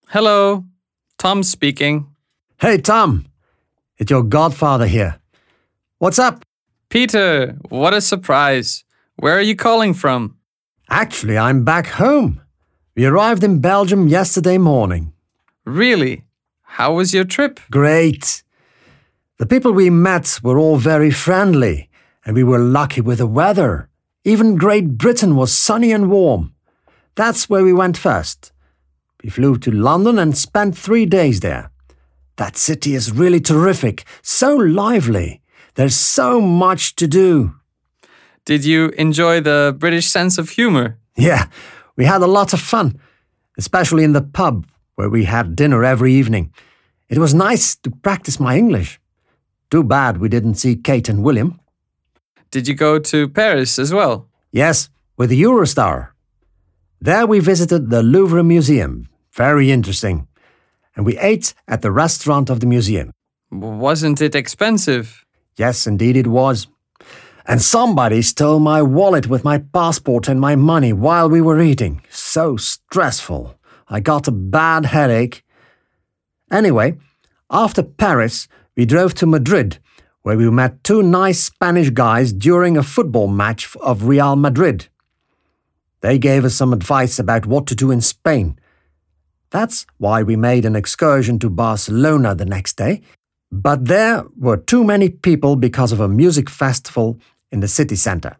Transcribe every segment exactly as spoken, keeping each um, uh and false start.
Hello, Tom speaking. Hey, Tom. It's your godfather here. What's up? Peter, what a surprise. Where are you calling from? Actually, I'm back home. We arrived in Belgium yesterday morning. Really? How was your trip? Great. The people we met were all very friendly, and we were lucky with the weather. Even Great Britain was sunny and warm. That's where we went first. We flew to London and spent three days there. That city is really terrific, so lively. There's so much to do. Did you enjoy the British sense of humor? Yeah, we had a lot of fun, especially in the pub where we had dinner every evening. It was nice to practice my English. Too bad we didn't see Kate and William. Did you go to Paris as well? Yes, with the Eurostar. There we visited the Louvre Museum. Very interesting. And we ate at the restaurant of the museum. Wasn't it expensive? Yes, indeed it was. And somebody stole my wallet with my passport and my money while we were eating. So stressful. I got a bad headache. Anyway, after Paris, we drove to Madrid, where we met two nice Spanish guys during a football match of Real Madrid. They gave us some advice about what to do in Spain. That's why we made an excursion to Barcelona the next day. But there were too many people because of a music festival in the city center.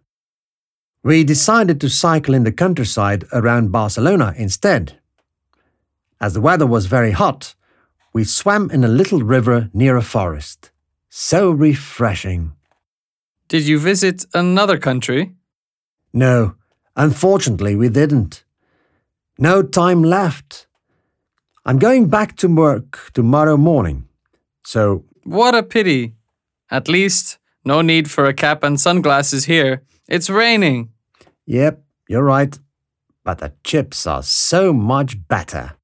We decided to cycle in the countryside around Barcelona instead. As the weather was very hot, we swam in a little river near a forest. So refreshing. Did you visit another country? No, unfortunately we didn't. No time left. I'm going back to work tomorrow morning. So, what a pity. At least, no need for a cap and sunglasses here. It's raining. Yep, you're right. But the chips are so much better.